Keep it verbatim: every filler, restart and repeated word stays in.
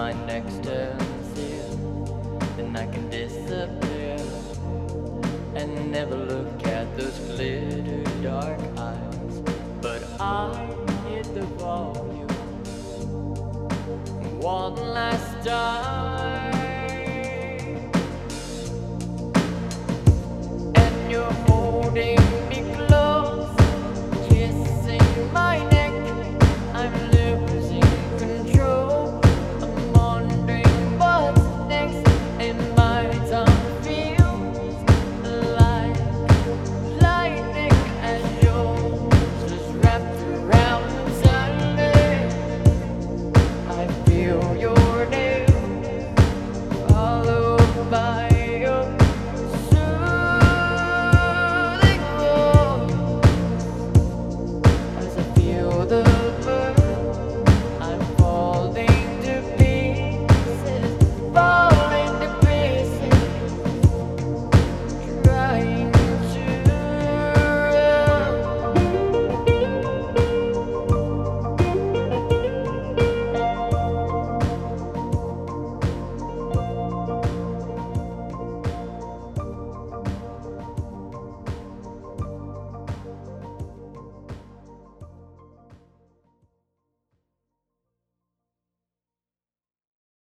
my next turns here, then I can disappear and never look at those glitter dark eyes. But I hit the volume one last time, and you're holding me close, kissing my neck.